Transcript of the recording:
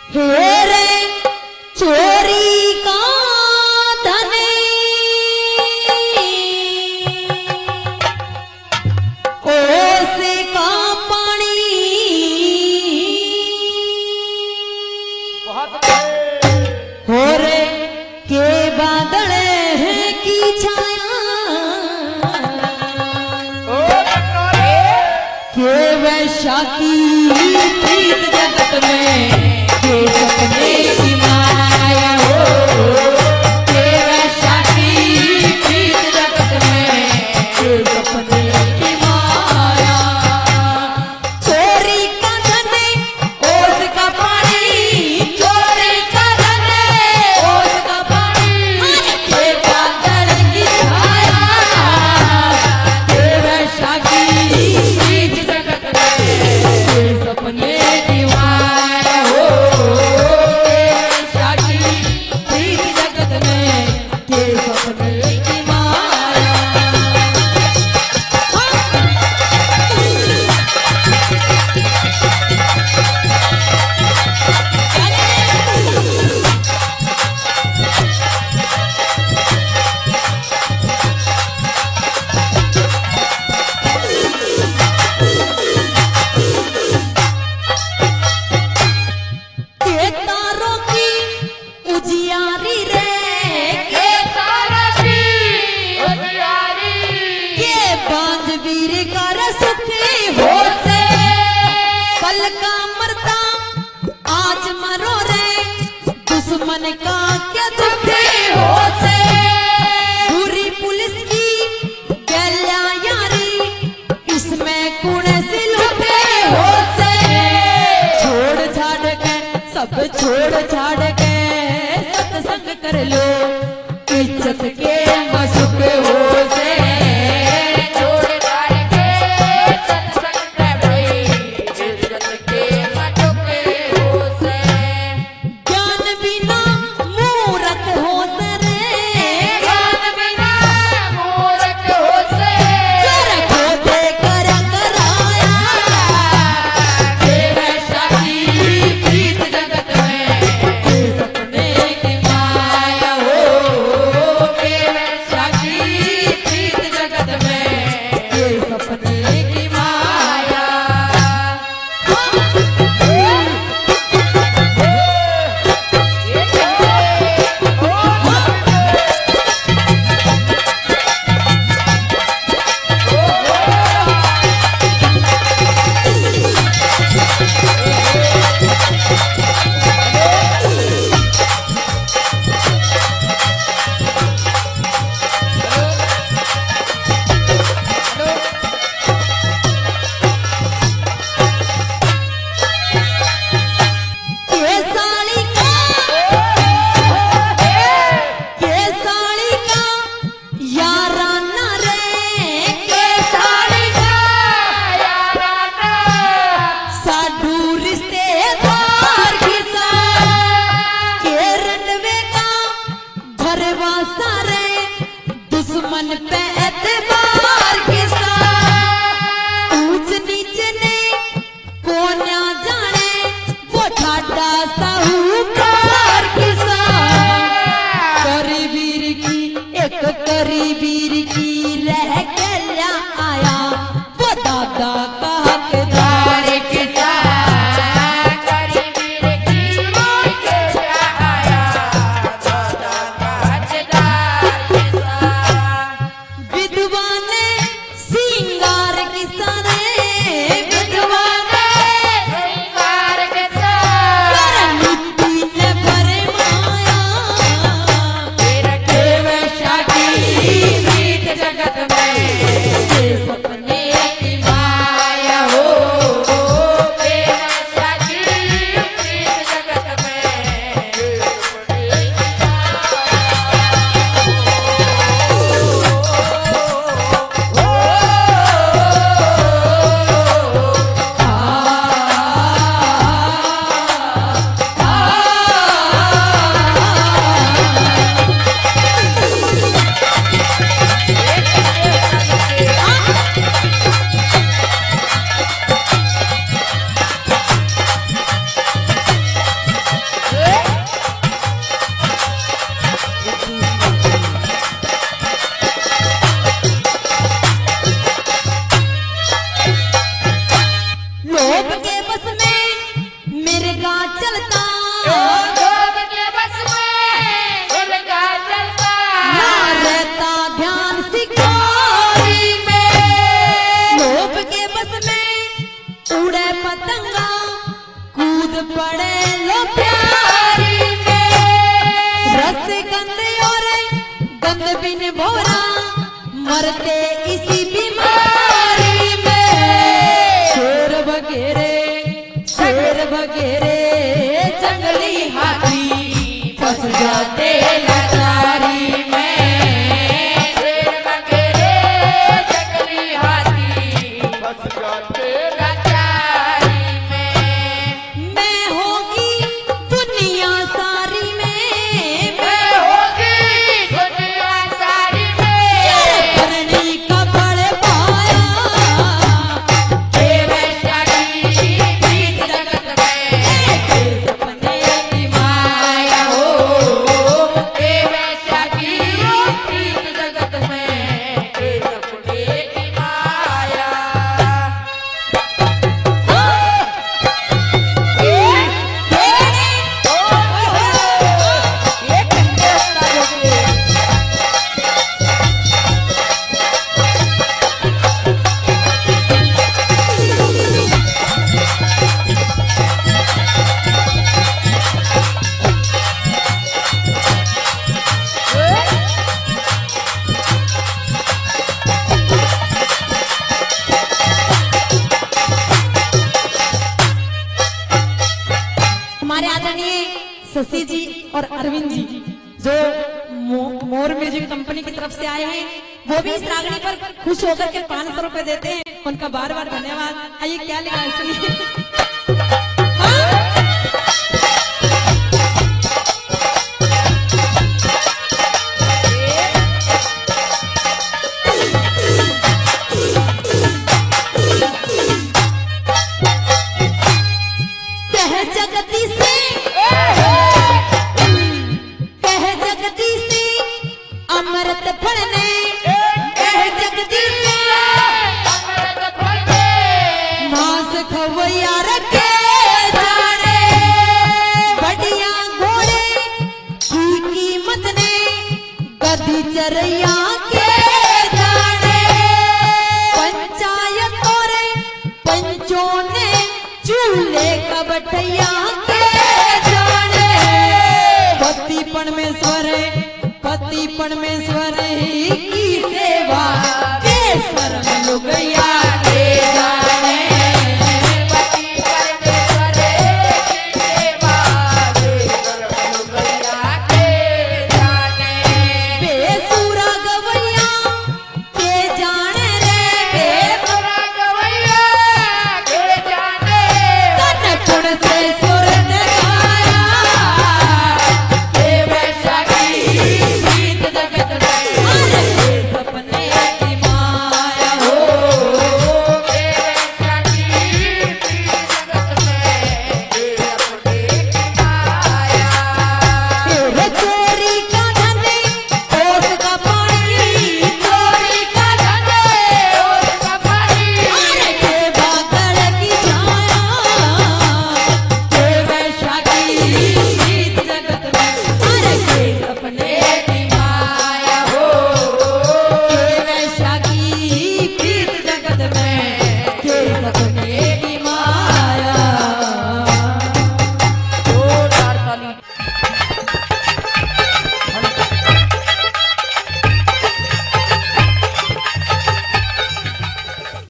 हेरे चोरी का धन ओस का पानी हो रे के बादल है की छाया के वैशा की प्रीत जगत में के सपने की माया हो के वैशा की प्रीत जगत में के सपने की माया चोरी का धन ओस का पानी चोरी का धन ओस का पानी के बादल की छाया के वैशा की प्रीत जगत में के सपने की माया हो के वैशा की प्रीत जगत में के सपने की माया के तारों की उजियारी रे के तारों की उजियारी के बांझ वीर का सुखी हो से कल का मरता आज मरो रे दुश्मन का क्या दुखी हो से पूरी पुलिस की गैल्या यारी इसमें कुणे से लुटे हो से छोड़ छाड़ के सब छोड़ छाड़ के सत्संग कर लो इज्जत के मशुक हो से छोड़ छाड़ के सत्संग कर लो इज्जत के मशुक हो से ज्ञान बिना मूर्ख हो से रे ज्ञान बिना मूर्ख हो से चरखो दे कर कराया के वैशा की प्रीत जगत में के सपने की माया हो के वैशा की प्रीत जगत में के सपने की माया के साली का याराना रे के साली का याराना साधु रिश्तेदार किसा के रंडवे का घरवा सारे दुश्मन पे एतबार किसा ऊंच नीचे ने कोन्या जाने वो ठाडा साहूकार किसा करीबीर की एक करीबीर की रह गया आया वो दादा का हकदार किसा करीबीर की रह गया आया दादा का हकदार किसा विधवा ने सिंगार किसा रे विधवा ने सिंगार किसा मिट्टी ने भरे माया के वैशा की उनका चलता लोभ के बस में उनका चलता ना रहता ध्यान शिकारी में। लोभ के बस में उड़े पतंगा कूद पड़े लो प्यारी में। रस गंध और गंध बिन भोरा मरते इसी बीमारी में। शेर बगेरे जंगली हाथी फंस जाते लाचारी में। शेर बगेरे जंगली हाथी फंस जाते लाचारी में। मैं होगी दुनिया सारी में, मैं होगी दुनिया सारी में। करनी का बड़ पाया हे वैश्या की प्रीत जगत में सपने की माया हो। हे वैश्या की प्रीत जगत में हे सपने की माया। हमारे आदरणीय शशि जी और अरविंद जी जो मोर म्यूजिक कंपनी की तरफ से आए हैं, वो भी इस रागनी पर खुश होकर के 500 रुपए देते हैं। उनका बार बार धन्यवाद। आइए क्या लिखा है सुनिए। कह जगती से अमृत फलने कह जगती से अमृत फलने मांस खवैया रखे जाने। बढ़िया घोड़े की कीमत ने गधी चरैया के जाने। पंचायत और पंचों ने चूल्हे का बटैया के जाने। पति परमेश्वर